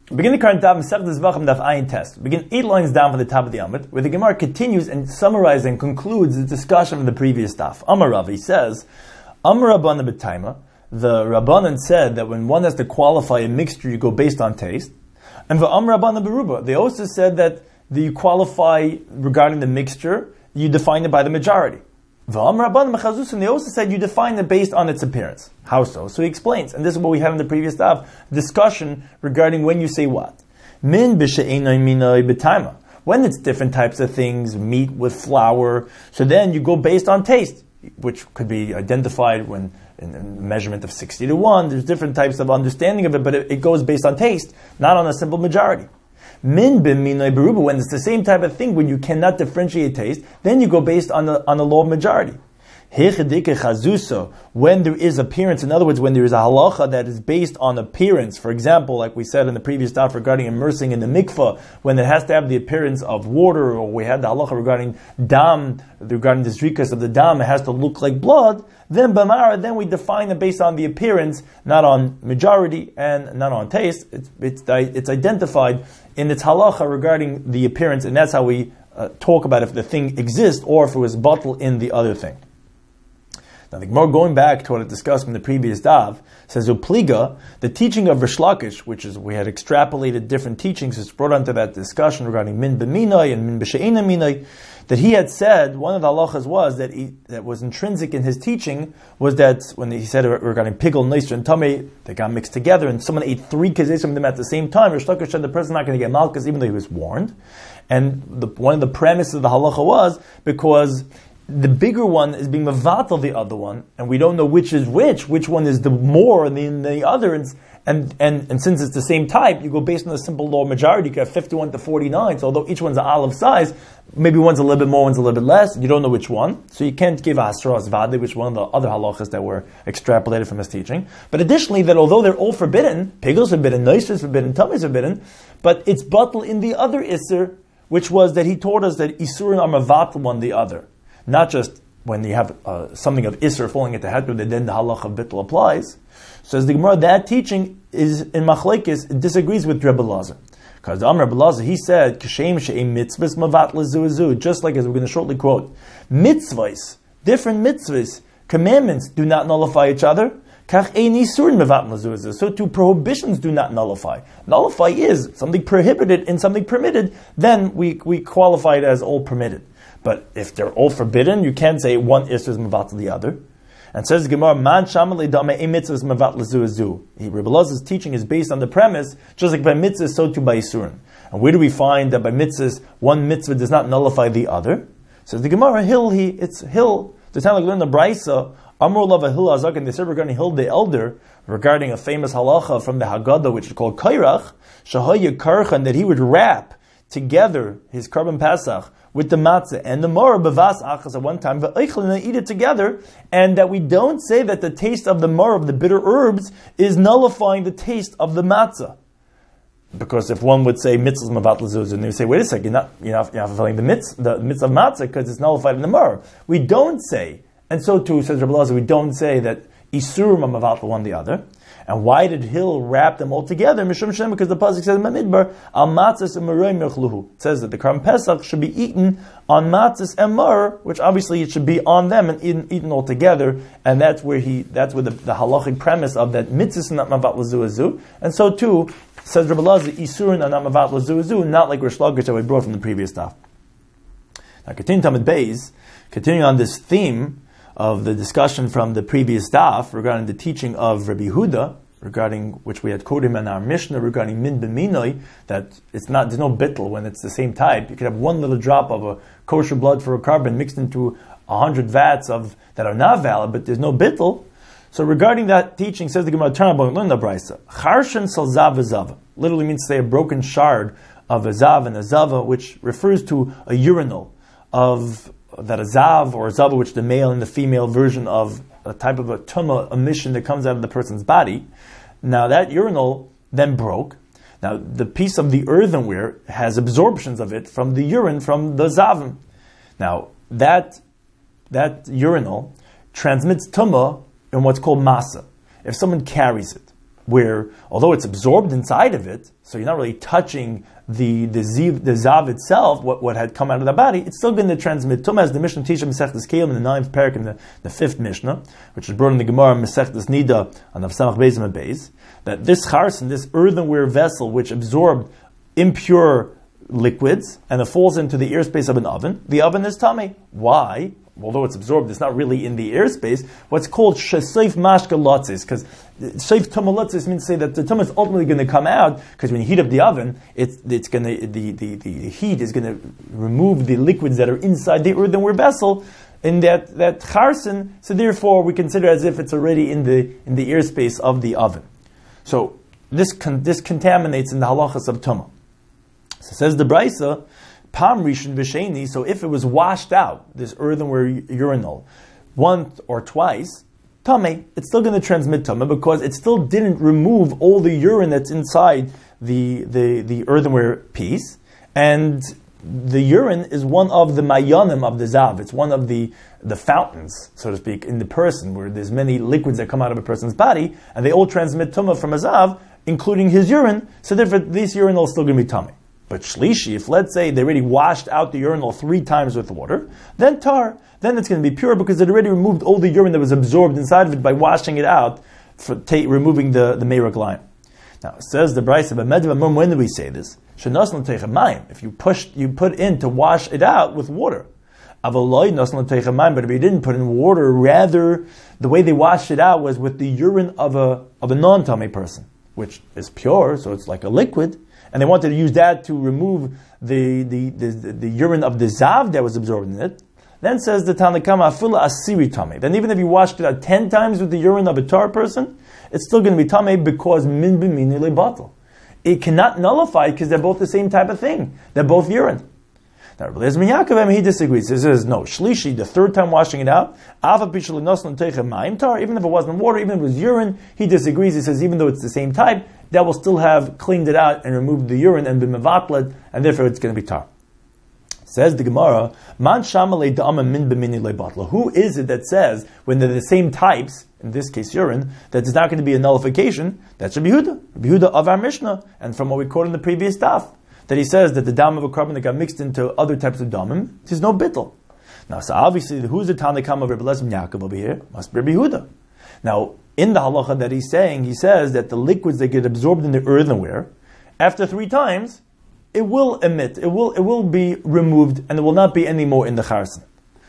Begin the current daf, Masechet Zvachim daf Ayin Test. Begin 8 lines down from the top of the Amud, where the Gemara continues and summarizes and concludes the discussion of the previous daf. Amar Rav, he says, Amar Rabbanan b'Taima, the Rabbanan said that when one has to qualify a mixture, you go based on taste. And Amar Rabbanan b'Ruba, they also said that you qualify regarding the mixture, you define it by the majority. Amar Rabbanan b'Chazus, and they also said you define it based on its appearance. How so? So he explains, and this is what we have in the previous daf, discussion regarding when you say what. Min b'she'enai minai b'taima. When it's different types of things, meat with flour, so then you go based on taste, which could be identified when in a measurement of 60 to 1. There's different types of understanding of it, but it goes based on taste, not on a simple majority. Min b'minai beruba, when it's the same type of thing, when you cannot differentiate taste, then you go based on the law of majority. When there is appearance, in other words, when there is a halacha that is based on appearance, for example, like we said in the previous daf regarding immersing in the mikvah, when it has to have the appearance of water, or we had the halacha regarding dam, regarding the zrikas of the dam, it has to look like blood, then b'mara, then we define it based on the appearance, not on majority and not on taste. It's identified in its halacha regarding the appearance, and that's how we talk about if the thing exists or if it was bottled in the other thing. Now, the Gemara, going back to what I discussed from the previous daf, says Upliga, the teaching of Rish Lakish, which is, we had extrapolated different teachings, is brought onto that discussion regarding min b'minai and min b'she'ena minai, that he had said, one of the halachas was that was intrinsic in his teaching, was that when he said regarding pigel, noiser, and tamei, they got mixed together, and someone ate 3 kazesim of them at the same time, Rish Lakish said the person's not going to get malchus, even though he was warned. And one of the premises of the halacha was, because the bigger one is being mevatel the other one, and we don't know which is which one is the more than the other, and since it's the same type, you go based on the simple law of majority. You can have 51 to 49, so although each one's an olive size, maybe one's a little bit more, one's a little bit less, you don't know which one, so you can't give a hasras vade, which one of the other halachas that were extrapolated from his teaching. But additionally, that although they're all forbidden, pigel's forbidden, noiser is forbidden, tummy is forbidden, but it's batel in the other isser, which was that he taught us that isurin are mevatel one the other. Not just when you have something of Isser falling into Heter, then the halach of Bittul applies. So as the Gemara, that teaching is in Machlekes, it disagrees with Rebbe Lazar. Because the Amr Rebbe Lazar, he said, Kashem she'em mitzvahs mavat lezuazu, just like as we're going to shortly quote, mitzvahs, different mitzvahs, commandments do not nullify each other. Kach ein isurin mavat lezuazu. So too, prohibitions do not nullify. Nullify is something prohibited and something permitted, then we qualify it as all permitted. But if they're all forbidden, you can't say one isser is mevat the other. And says the Gemara, man shamalei dame a mitzvah is mevat lezuazu. Rebbe Lazar's teaching is based on the premise, just like by mitzvahs, so too by isurin. And where do we find that by mitzvahs, one mitzvah does not nullify the other? Says the Gemara, it's Hill. The time like learn the Brisa, Amr Lava Hill Azak, and they said regarding Hill the elder, regarding a famous halacha from the Haggadah, which is called Kairach, Shahaya Karchan, that he would wrap together his Karban Pasach with the matzah and the maror bevas achas at one time, and eat it together, and that we don't say that the taste of the maror, of the bitter herbs, is nullifying the taste of the matzah. Because if one would say mitzvahs mavat lezuz, and they would say, wait a second, you're not fulfilling the mitzvah of matzah because it's nullified in the maror. We don't say, and so too says Rebbe Lazar, we don't say that isurim are mavat one the other. And why did Hill wrap them all together? Mishum Shem, because the pasuk says in Midbar, al matzahs and maroim yochluhu. It says that the Karban Pesach should be eaten on matzahs and maror, which obviously it should be on them and eaten all together. And that's where the halachic premise of that mitzvahs not mavat lezuazu. And so too says Rebbe Lazar, isurin are not mavat lezuazu, not like Rish Lakish that we brought from the previous stuff. Now, continuing on this theme of the discussion from the previous daf regarding the teaching of Rabbi Yehuda, regarding which we had quoted in our Mishnah regarding min b'minoi, that there's no bittul when it's the same type. You could have one little drop of a kosher blood for a carbon mixed into 100 vats that are not valid, but there's no bittul. So regarding that teaching, says the Gemara, learn the brisa. Charshen sal zav v'zav literally means to say a broken shard of a zav and a zava, which refers to a urinal of that a zav or a zava, which is the male and the female version of a type of a tumah emission that comes out of the person's body. Now that urinal then broke. Now the piece of the earthenware has absorptions of it from the urine from the zavim. Now that urinal transmits tumah in what's called masa. If someone carries it, where although it's absorbed inside of it, so you're not really touching the zav itself, what had come out of the body, it's still going to transmit tumah, as the Mishnah teaches Masechtas Keilim in the 9th parak in the 5th Mishnah, which is brought in the Gemara Masechtas Nida on the Samach Beis and Beis, that this charson, this earthenware vessel which absorbed impure liquids and it falls into the airspace of an oven, the oven is tummy. Why? Although it's absorbed, it's not really in the airspace. What's called sheseif mashka lotzis, because sheif tumah lotzis means to say that the tumah is ultimately going to come out, because when you heat up the oven, it's going to the heat is going to remove the liquids that are inside the earthenware vessel in that charson. So therefore, we consider as if it's already in the airspace of the oven. So this contaminates in the halachas of tumah. So says the Brisa, Pam Rishon V'Sheni, so if it was washed out, this earthenware urinal, once or twice, Tameh, it's still going to transmit Tameh because it still didn't remove all the urine that's inside the earthenware piece, and the urine is one of the mayanim of the zav. It's one of the fountains, so to speak, in the person, where there's many liquids that come out of a person's body, and they all transmit Tameh from a zav, including his urine, so therefore this urinal is still going to be Tameh. But shlishi, if let's say they already washed out the urinal 3 times with water, then tar, then it's going to be pure because it already removed all the urine that was absorbed inside of it by washing it out, removing the meirag line. Now, it says the Brisa, when do we say this? If you put in to wash it out with water. But if you didn't put in water, rather, the way they washed it out was with the urine of a non-tummy person, which is pure, so it's like a liquid. And they wanted to use that to remove the urine of the zav that was absorbed in it. Then says the Tanakama, Afula asiri tameh. Then even if you washed it out 10 times with the urine of a tar person, it's still going to be tameh because min b'mini lebatel. It cannot nullify because they're both the same type of thing. They're both urine. Now, Rabbi Eliezer ben Yaakov, he disagrees. He says, no, shlishi, the 3rd time washing it out, even if it wasn't water, even if it was urine, he disagrees. He says, even though it's the same type, that will still have cleaned it out and removed the urine and been mevatlet, and therefore it's going to be tar. Says the Gemara, Man shamale da'ama min b'mini lebatla. Who is it that says, when they're the same types, in this case urine, that there's not going to be a nullification? That's Rabbi Yehuda. Rabbi Yehuda of our Mishnah, and from what we quoted in the previous daf, that he says that the dam of a carbon that got mixed into other types of damim, there's no bittul. Now, so obviously, who's the Tanakam of Rabbi Eliezer ben Yaakov over here? Must be Rabbi Yehuda. Now, in the halacha that he's saying, he says that the liquids that get absorbed in the earthenware, after 3 times, it will emit, it will be removed, and there will not be any more in the charson.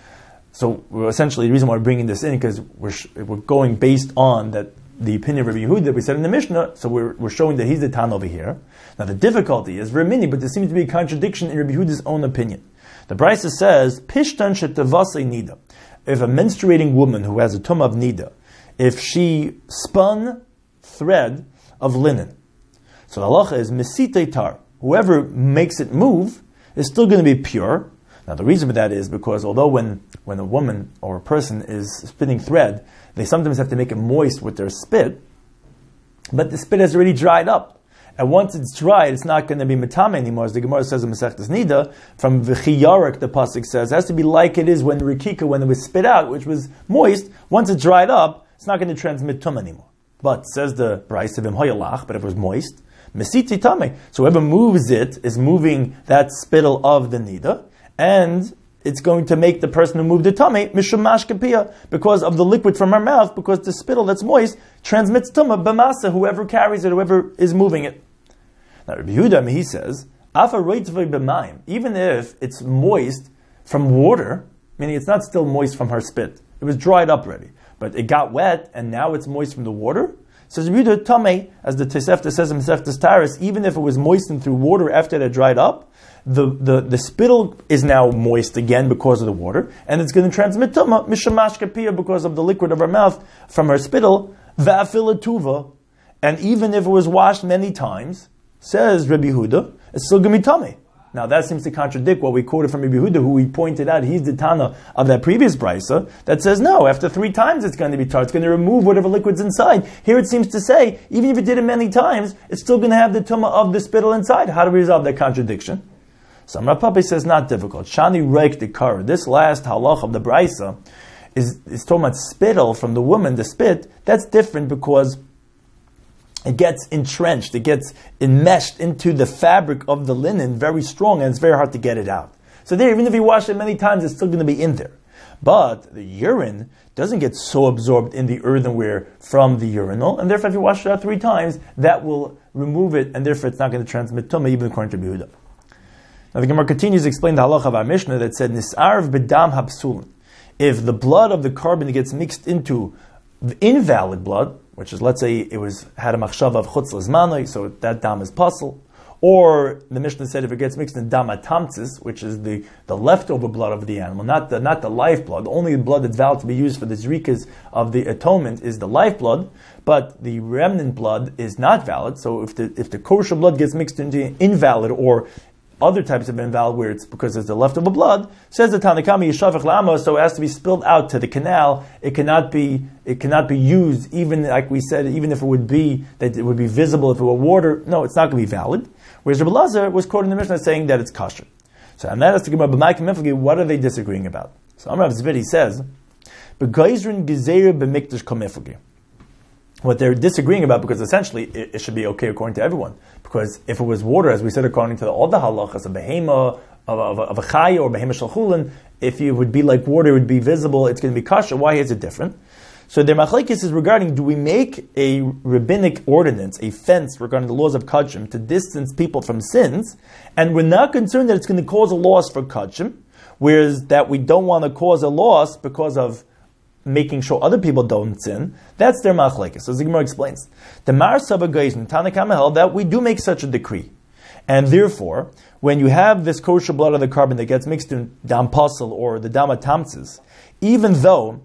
So, essentially, the reason why we're bringing this in, because we're going based on that the opinion of Rabbi Yehuda that we said in the Mishnah, so we're showing that he's the Tan over here. Now, the difficulty is Ramini, but there seems to be a contradiction in Rabbi Yehuda's own opinion. The Brisa says, Pishtan shetavase nida. If a menstruating woman who has a tumah of nida, if she spun thread of linen, so the halacha is mesite tar. Whoever makes it move is still going to be pure. Now the reason for that is because although when a woman or a person is spinning thread, they sometimes have to make it moist with their spit, but the spit has already dried up. And once it's dried, it's not going to be metame anymore, as the Gemara says in Masechtas Nida. From V'chiyarik, the pasuk says, it has to be like it is when Rikika, when it was spit out, which was moist. Once it's dried up, it's not going to transmit tum anymore. But says the Brisa V'im Hoyalach, but if it was moist, mesiti tame. So whoever moves it is moving that spittle of the Nida, and it's going to make the person who moved the tummy mishum mashkapiyah, because of the liquid from her mouth, because the spittle that's moist transmits tumah b'masa, whoever carries it, whoever is moving it. Now Rabbi Yehuda, he says, afa roitzvei b'mayim, even if it's moist from water, meaning it's not still moist from her spit, it was dried up already, but it got wet and now it's moist from the water. Says Rabbi Yehuda, tamei, as the Tosefta says in Masechtas Taharos, even if it was moistened through water after it had dried up, the spittle is now moist again because of the water, and it's going to transmit tumah mishamash kapiyah because of the liquid of her mouth from her spittle, va'afila tuva, and even if it was washed many times, says Rabbi Yehuda, it's still going to be tummy. Now that seems to contradict what we quoted from Rabbi Yehuda, who we pointed out, he's the Tana of that previous brisa, that says no, after 3 times it's going to be tar, it's going to remove whatever liquid's inside. Here it seems to say, even if it did it many times, it's still going to have the tumah of the spittle inside. How do we resolve that contradiction? So Rav Papi says not difficult. Shani reik the kar. This last halach of the brisa is talking about spittle from the woman, the spit. That's different because it gets entrenched, it gets enmeshed into the fabric of the linen very strong, and it's very hard to get it out. So there, even if you wash it many times, it's still going to be in there. But the urine doesn't get so absorbed in the earthenware from the urinal, and therefore if you wash it out 3 times, that will remove it, and therefore it's not going to transmit tumah, even according to Yehuda. Now the Gemara continues to explain the halacha of our Mishnah that said, Nis'arv b'dam hapsulin. If the blood of the carbon gets mixed into the invalid blood, which is, let's say, had a machshava of chutz l'zmanoi, so that dam is pasul. Or the Mishnah said if it gets mixed in dam atamtzis, which is the leftover blood of the animal, not the life blood. Only the blood that's valid to be used for the zrikas of the atonement is the life blood, but the remnant blood is not valid. So if the kosher blood gets mixed into invalid or other types of invalid where it's because it's the leftover blood, says the Tanakama Yishavach Lama, so it has to be spilled out to the canal. It cannot be used, even like we said, even if it would be visible if it were water. No, it's not going to be valid. Whereas Rabbi Lazar was quoting the Mishnah saying that it's kosher. So and that has to give about what are they disagreeing about? So Amar Zvidi says, B'geizrin gezeir b'mikdash komifagi. What they're disagreeing about, because essentially it should be okay according to everyone. Because if it was water, as we said, according to all the halachas of behema, of a chaya or behema shalchulin, if it would be like water, it would be visible, it's going to be kosher. Why is it different? So their machlekes is regarding, do we make a rabbinic ordinance, a fence regarding the laws of kachim to distance people from sins, and we're not concerned that it's going to cause a loss for kachim, whereas that we don't want to cause a loss because of making sure other people don't sin. That's their machlekes. So the Gemara explains. The Mar Saba Geizin, Tanakama held that we do make such a decree. And therefore, when you have this kosher blood of the carbon that gets mixed in dam pasul or the dam atamtzis, even though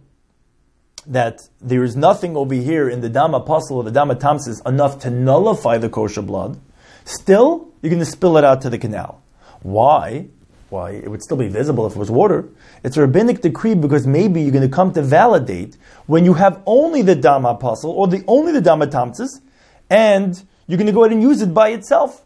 that there is nothing over here in the dam pasul or the dam atamtzis enough to nullify the kosher blood, still, you're going to spill it out to the canal. Why? Why? It would still be visible if it was water. It's a rabbinic decree because maybe you're going to come to validate when you have only the dam pasul or only the dam atamtzis, and you're going to go ahead and use it by itself.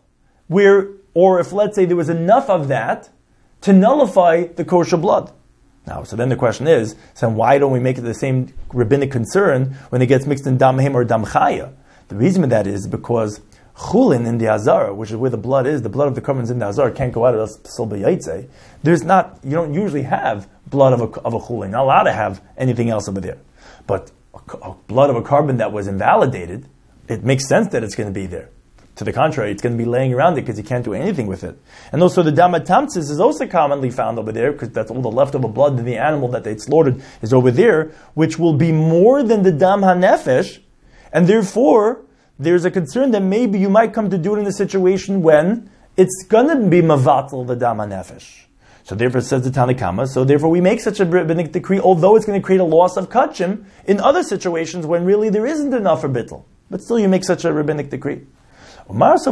Or if, let's say, there was enough of that to nullify the kosher blood. Now, so then the question is, so why don't we make it the same rabbinic concern when it gets mixed in dam hem or dam chaya? The reason for that is because chulin in the azara, which is where the blood is, the blood of the carbon is in the azara, can't go out of the psul b'yaitze. You don't usually have blood of a chulin. Not allowed to have anything else over there. But blood of a carbon that was invalidated, it makes sense that it's going to be there. To the contrary, it's going to be laying around it because you can't do anything with it. And also the dam atamtzis is also commonly found over there because that's all the leftover blood in the animal that they slaughtered is over there, which will be more than the dam hanefesh, and therefore there's a concern that maybe you might come to do it in a situation when it's going to be mavatal the dam hanefesh. So therefore, it says the Tanakama, so therefore we make such a rabbinic decree, although it's going to create a loss of kachim in other situations when really there isn't enough for bittul. But still you make such a rabbinic decree. But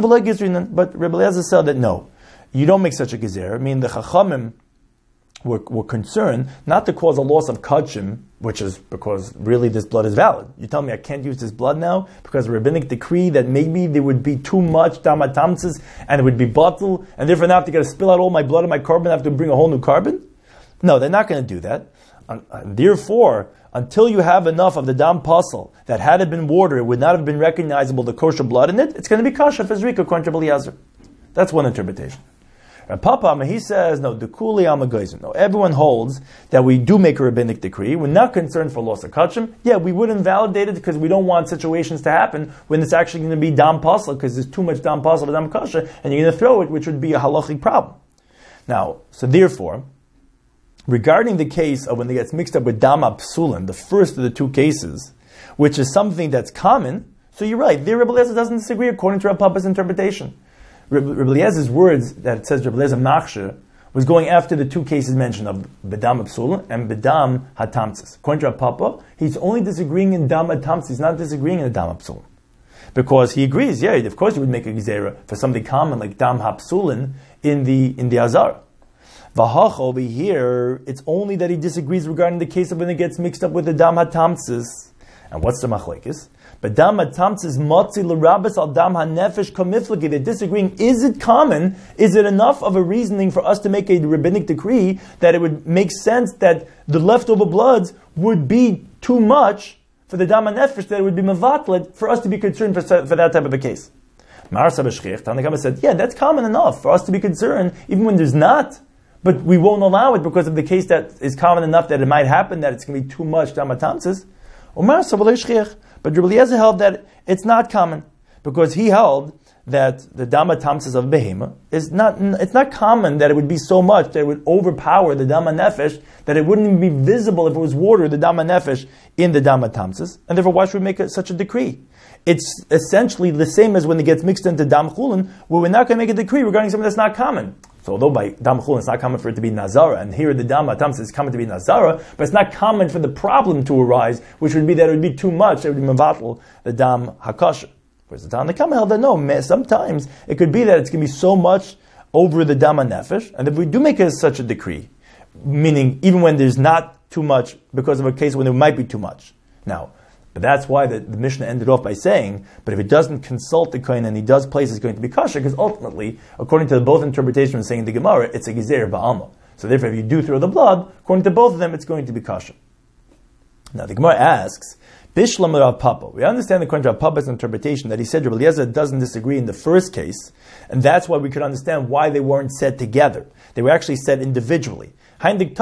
Rebbe Eliezer said that no, you don't make such a gezer. I mean, the Chachamim were concerned not to cause a loss of kachim, which is because really this blood is valid. You tell me I can't use this blood now because of a rabbinic decree that maybe there would be too much damatamtzis and it would be bottled, and therefore now I have to spill out all my blood and my carbon, I have to bring a whole new carbon? No, they're not going to do that. And therefore, until you have enough of the dam pasul that had it been water, it would not have been recognizable the kosher blood in it, it's going to be kosher for zrika according to Rebbe Eliezer. That's one interpretation. And Papa, he says, no, dekuli amagayzin. No, everyone holds that we do make a rabbinic decree. We're not concerned for loss of kachim. Yeah, we would invalidate it because we don't want situations to happen when it's actually going to be dam pasul because there's too much dam pasul to dam kosher, and you're going to throw it, which would be a halachic problem. Now, so therefore, regarding the case of when it gets mixed up with dam psulim, the first of the two cases, which is something that's common, so you're right, there Rebbe Eliezer doesn't disagree according to Rav Papa's interpretation. Rebbe Eliezer's words that it says Rebbe Eliezer machshir was going after the two cases mentioned of bedam psulim and bedam hatamtzis. According to Rav Papa, he's only disagreeing in dam hatamtzis, he's not disagreeing in the dam psulim. Because he agrees, yeah, of course you would make a gezerah for something common like dam hapsulin in the azar. V'hach over here, it's only that he disagrees regarding the case of when it gets mixed up with the dam hatamtzis. And what's the machlekes? But dam hatamtzis motzi l'rabas al dam hanefesh kamiflagi. They're disagreeing. Is it common? Is it enough of a reasoning for us to make a rabbinic decree that it would make sense that the leftover bloods would be too much for the dam nefesh that it would be mevatlet for us to be concerned for that type of a case. Marsa b'shchich, Tanakama said, yeah, that's common enough for us to be concerned, even when there's not. But we won't allow it because of the case that is common enough that it might happen, that it's going to be too much damatamsis. But Rabbi Eliezer held that it's not common, because he held that the damatamsis of behema is not. It's not common that it would be so much that it would overpower the dama nefesh, that it wouldn't even be visible if it was water, the dama nefesh in the damatamsis, and therefore why should we make such a decree? It's essentially the same as when it gets mixed into dam chulin, where we're not going to make a decree regarding something that's not common. So although by dam chulin it's not common for it to be nazara, and here the dam atamsis is common to be nazara, but it's not common for the problem to arise, which would be that it would be too much, it would be mevatel the dam hakasha. Whereas the Tanakama held that no, sometimes it could be that it's going to be so much over the dam nefesh, and if we do make such a decree, meaning even when there's not too much, because of a case when there might be too much. Now, but that's why the Mishnah ended off by saying, but if it doesn't consult the kohen and he does place it's going to be kosher, because ultimately, according to both interpretations saying the Gemara, it's a gezer ba'alma. So therefore, if you do throw the blood, according to both of them, it's going to be kosher. Now the Gemara asks, Bishlam Rav Papa. We understand according to Rav Papa's interpretation that he said Rabbi Eliezer doesn't disagree in the first case, and that's why we could understand why they weren't said together. They were actually said individually. It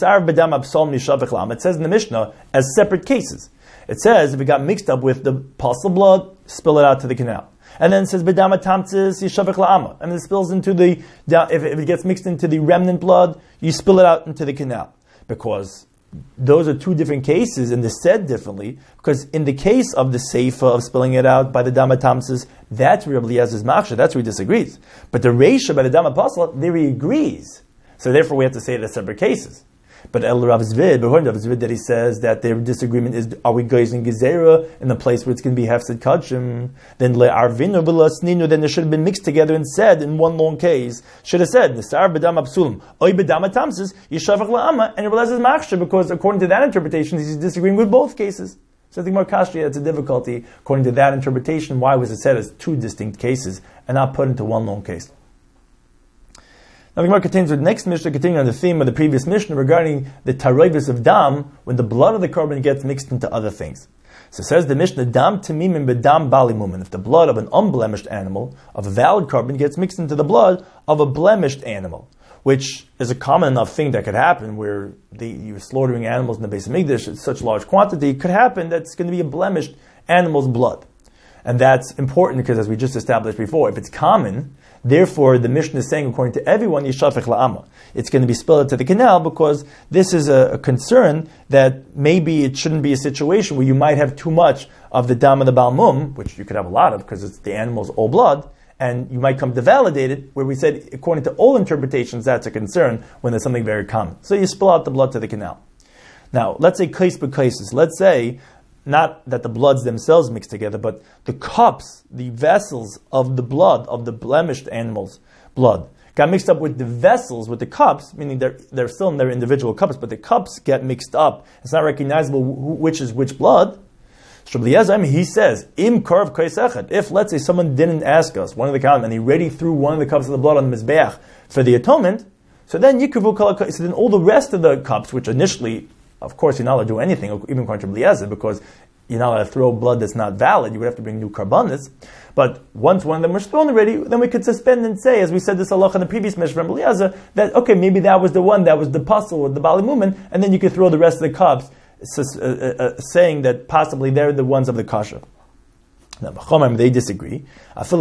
says in the Mishnah as separate cases. It says if it got mixed up with the puzzle blood, spill it out to the canal. And then it says bedama tamtzis yishavich la'ama, and it spills into the if it gets mixed into the remnant blood, you spill it out into the canal, because those are two different cases, and they're said differently. Because in the case of the seifa of spilling it out by the dama tamtzis, that's where Rabbi Eliezer's machshir, that's where he disagrees. But the reisha by the dama puzzle, there he agrees. So therefore, we have to say it as separate cases. But El Rav Zvid, that he says that their disagreement is, are we gazing gezerah in the place where it's going to be hefsed kachim? Then Le Arvinu v'Lasninu, then they should have been mixed together and said in one long case. Should have said Nisar b'dam absulim, oy b'dam tamsis yishavach la'ama, and Rabbi Eliezer is machshir, because according to that interpretation, he's disagreeing with both cases. So I think more kashya, it's a difficulty according to that interpretation. Why was it said as two distinct cases and not put into one long case? Now the Gemara continues with the next Mishnah, continuing on the theme of the previous Mishnah regarding the taroivus of dam, when the blood of the korban gets mixed into other things. So it says the Mishnah, dam tamimim bedam balimumin. If the blood of an unblemished animal, of a valid korban, gets mixed into the blood of a blemished animal, which is a common enough thing that could happen, where you're slaughtering animals in the Beis Hamikdash in such large quantity, it could happen that it's going to be a blemished animal's blood. And that's important because, as we just established before, if it's common, therefore the Mishnah is saying, according to everyone, yishafech la'ama. It's going to be spilled into the canal, because this is a concern that maybe it shouldn't be a situation where you might have too much of the dam of the balmum, which you could have a lot of because it's the animal's all blood, and you might come to validate it, where we said, according to all interpretations, that's a concern when there's something very common. So you spill out the blood to the canal. Now, let's say case by cases. Let's say not that the bloods themselves mix together, but the cups, the vessels of the blood, of the blemished animal's blood, got mixed up with the vessels, with the cups, meaning they're still in their individual cups, but the cups get mixed up. It's not recognizable which is which blood. He says, Im karv kaisechet. If, let's say, someone didn't ask us, one of the Kohanim, and he already threw one of the cups of the blood on the Mizbeach for the atonement, so then Yikrivu kol, so then all the rest of the cups, which initially, of course, you're not allowed to do anything, even according to Rabbi Eliezer, because you're not allowed to throw blood that's not valid. You would have to bring new karbanis. But once one of them were thrown already, then we could suspend and say, as we said this halacha in the previous Mishnah from Rabbi Eliezer, that, okay, maybe that was the one, that was the puzzle or the bali mumen, and then you could throw the rest of the cups, saying that possibly they're the ones of the kasha. Now, they disagree. Even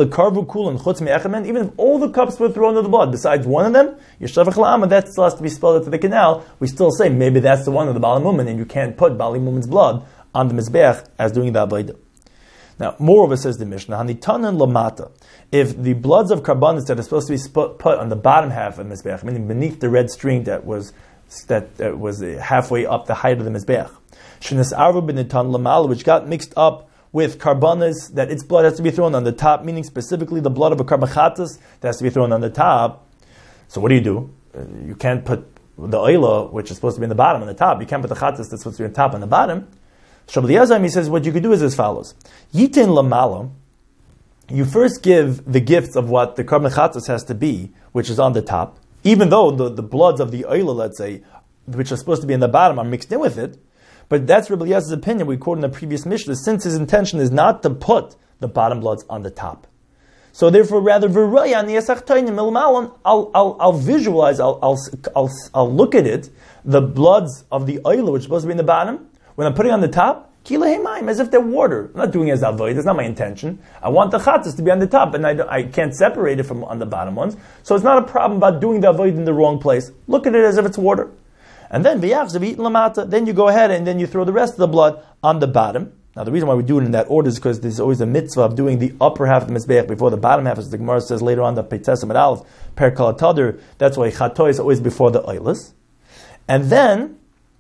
if all the cups were thrown into the blood, besides one of them, that still has to be spilled into the canal. We still say maybe that's the one of the Bali Mumin, and you can't put Bali Mumin's blood on the Mizbeach as doing the Avodah. Now, moreover, says the Mishnah, Hanitanan Lamata, if the bloods of karbanis that are supposed to be put on the bottom half of the Mizbeach, meaning beneath the red string that was halfway up the height of the Mizbeach, which got mixed up with karbanis, that its blood has to be thrown on the top, meaning specifically the blood of a karbachatas that has to be thrown on the top. So what do? You can't put the oila, which is supposed to be in the bottom, on the top. You can't put the chatas that's supposed to be on top on the bottom. Shabbat Yazam, he says, what you could do is as follows. Yitin lamala, you first give the gifts of what the karbachatas has to be, which is on the top, even though the bloods of the oila, let's say, which are supposed to be in the bottom, are mixed in with it. But that's Rabbi Eliezer's opinion. We quote in the previous Mishnah, since his intention is not to put the bottom bloods on the top. So therefore, rather, I'll visualize, I'll look at it, the bloods of the oil, which is supposed to be in the bottom, when I'm putting it on the top, as if they're water. I'm not doing it as avoid. That's not my intention. I want the chatas to be on the top, and I can't separate it from on the bottom ones. So it's not a problem about doing the avoid in the wrong place. Look at it as if it's water. And then then you go ahead and then you throw the rest of the blood on the bottom. Now the reason why we do it in that order is because there's always a mitzvah of doing the upper half of the mizbeach before the bottom half, as the Gemara says later on, the Peites Amud Aleph, Per Kol HaTadur. That's why chatoy is always before the oilus. And then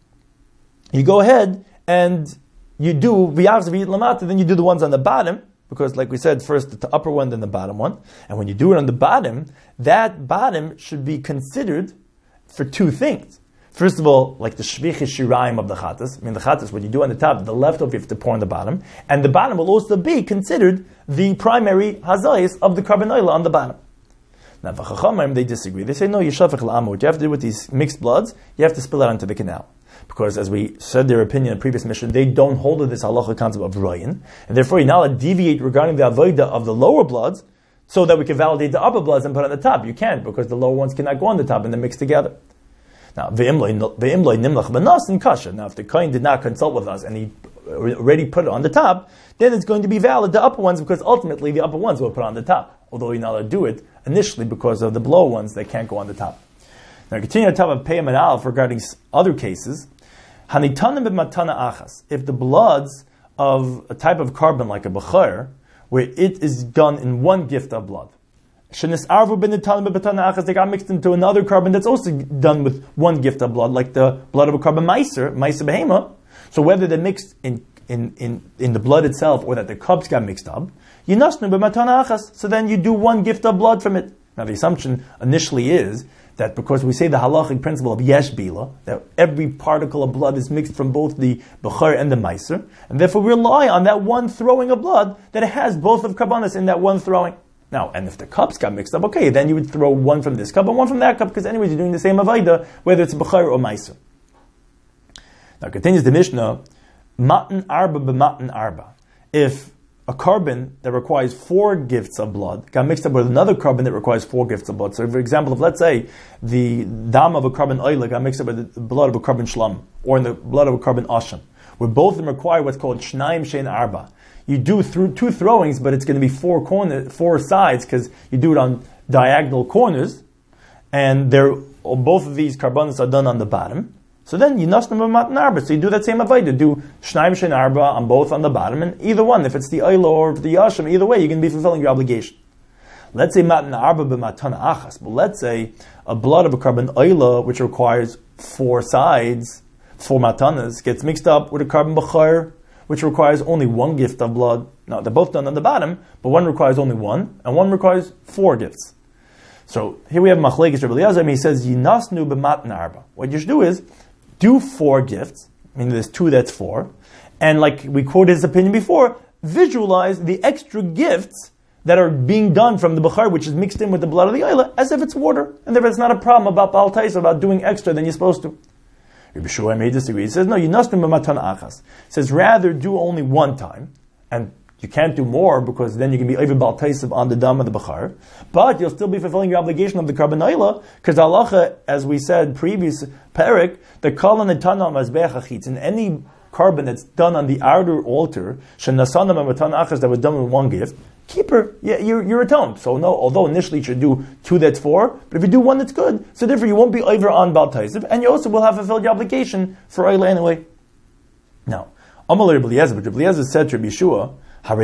you go ahead and you do v'yachz v'yit lamata, then you do the ones on the bottom, because like we said, first the upper one, then the bottom one. And when you do it on the bottom, that bottom should be considered for two things. First of all, like the shvichis shiraim of the chatas. The chatas, what you do on the top, the leftover you have to pour on the bottom. And the bottom will also be considered the primary hazayis of the carbon oil on the bottom. Now, the Chachamim, they disagree. They say, no, yishafech la'amo. What you have to do with these mixed bloods, you have to spill it out into the canal. Because as we said their opinion in the previous mission, they don't hold to this halacha concept of royin, and therefore you're not allowed to deviate regarding the avodah of the lower bloods, so that we can validate the upper bloods and put on the top. You can't, because the lower ones cannot go on the top and they're mixed together. Now, ve'imloi nimlach b'nas and kasha. Now, if the kohen did not consult with us and he already put it on the top, then it's going to be valid, the upper ones, because ultimately the upper ones will put on the top. Although you're not allowed to do it initially because of the below ones that can't go on the top. Now, continue to talk about Pei Amud Aleph regarding other cases. Hanitanim b'matana achas. If the bloods of a type of carbon like a bechor, where it is done in one gift of blood, shenisarvu b'nitanim b'matana achas, they got mixed into another carbon that's also done with one gift of blood, like the blood of a carbon meiser behema. So whether they're mixed in the blood itself or that the cups got mixed up, yinasnu b'matana achas. So then you do one gift of blood from it. Now the assumption initially is that because we say the halachic principle of yesh bila, that every particle of blood is mixed from both the bechor and the meiser, and therefore we rely on that one throwing of blood, that it has both of karbanos in that one throwing. Now, and if the cups got mixed up, okay, then you would throw one from this cup and one from that cup, because anyways you're doing the same avodah, whether it's bechor or meiser. Now continues the Mishnah, matan arba b'matan arba. If a carbon that requires 4 gifts of blood got mixed up with another carbon that requires 4 gifts of blood. So, for example, if let's say the dam of a carbon oil got mixed up with the blood of a carbon shlam, or in the blood of a carbon asham, where both of them require what's called shnaim shein arba. You do through 2 throwings, but it's going to be 4 sides, because you do it on diagonal corners, and both of these carbonates are done on the bottom. So then you nasnam b'matan arba. So you do that same avodah. Do shnaim shein arba on both on the bottom, and either one, if it's the oil or the yashim, either way, you're going to be fulfilling your obligation. Let's say matan arba b'matana achas. But let's say a blood of a carbon oila, which requires 4 sides, 4 matanas, gets mixed up with a carbon bechor, which requires only 1 gift of blood. Now they're both done on the bottom, but one requires only 1, and one requires 4 gifts. So here we have machlekes Rabbi Eliezer, and he says yinasnu b'matan arba. What you should do is do 4 gifts, meaning there's 2 that's 4, and like we quoted his opinion before, visualize the extra gifts that are being done from the bechor, which is mixed in with the blood of the oila, as if it's water, and therefore it's not a problem about Baal Taisa, about doing extra than you're supposed to. Rabbi Shua may disagree. He says, no, yinasnu b'matan achas. He says, rather do only 1 time, and you can't do more, because then you can be over Baal Taisa on the dam of the bechor, but you'll still be fulfilling your obligation of the carbon oila, because halacha, as we said previous parak, the kol netana mazbeach achitz, in any carbon that's done on the outer altar, shenasana b'matan achas, that was done with 1 gift, keep her, you're atoned. So no, although initially you should do 2 that's 4, but if you do 1 that's good, so therefore you won't be over on Baal Taisa, and you also will have fulfilled your obligation for oila anyway. Now, Amalei Rabbi Eliezer, but Rabbi Eliezer said to Rabbi Shua,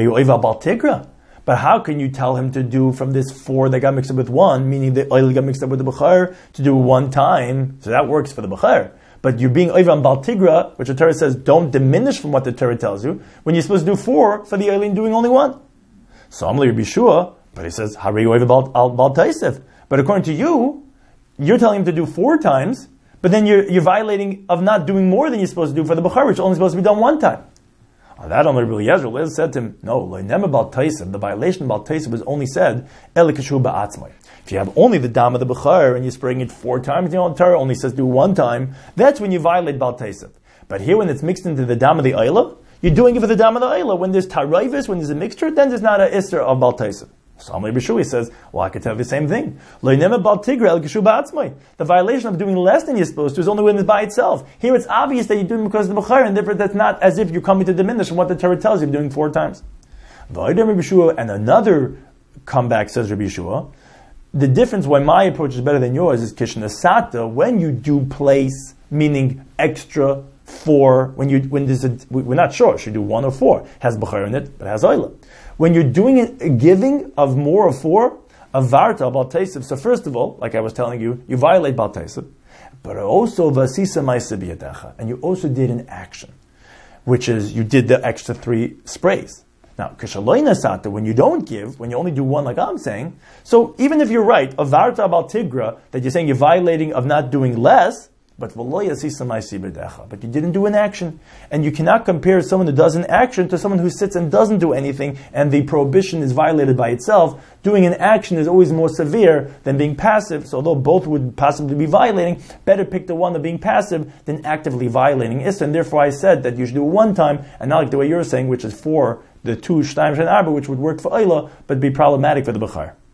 but how can you tell him to do from this 4 that got mixed up with 1, meaning the oil got mixed up with the bechor, to do 1 time? So that works for the bechor. But you're being over on Baal Tigra, which the Torah says don't diminish from what the Torah tells you, when you're supposed to do 4 for the oil and doing only 1. So Amalei Rabbi Shua, but he says Harei over Baal Taisef. But according to you, you're telling him to do 4 times, but then you're violating of not doing more than you're supposed to do for the bechor, which is only supposed to be done 1 time. On that, Rabbi Eliezer said to him, no, the violation of Baal Taisa was only said, if you have only the dam of the bechor and you're spraying it 4 times, the Torah only says do 1 time, that's when you violate Baal Taisa. But here, when it's mixed into the dam of the Ayla, you're doing it for the dam of the Ayla. When there's tarayvis, when there's a mixture, then there's not an Isser of Bal Taisa. So Amr Bishui says, well, I could tell you the same thing. The violation of doing less than you're supposed to is only when it's by itself. Here it's obvious that you're doing because of the Bechayr, and therefore that's not as if you're coming to diminish from what the Torah tells you you're doing 4 times. And another comeback, says Rabbi Yeshua, the difference why my approach is better than yours is Kishna Sata, when you do place, meaning extra 4, when there's we're not sure, should you do 1 or 4, has Bechayr in it, but it has Oila. When you're doing a giving of more of 4, avarta Bal Taisiv. So first of all, like I was telling you, you violate Bal Taisiv, but also vasisa ma'aseh biyadecha, and you also did an action, which is you did the extra 3 sprays. Now, kishaloina sata, when you don't give, when you only do 1, like I'm saying, so even if you're right, avarta Bal Tigra, that you're saying you're violating of not doing less, but you didn't do an action. And you cannot compare someone who does an action to someone who sits and doesn't do anything, and the prohibition is violated by itself. Doing an action is always more severe than being passive, so although both would possibly be violating, better pick the one of being passive than actively violating Issa. And therefore I said that you should do it 1 time, and not like the way you're saying, which is 4, the 2, Shtayim, Shen Arba, which would work for Ayla, but be problematic for the Bechar.